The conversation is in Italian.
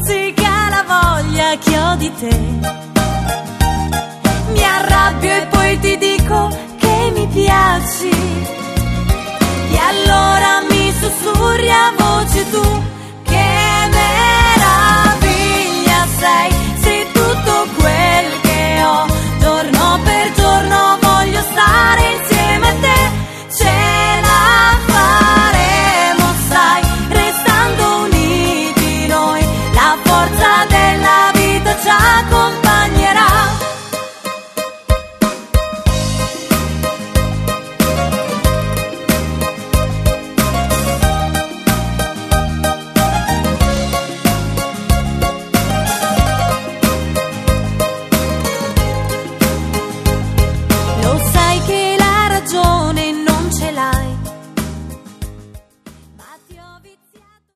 stuzzica la voglia che ho di te. Mi arrabbio e poi ti dico che mi piaci, e allora mi sussurri a voce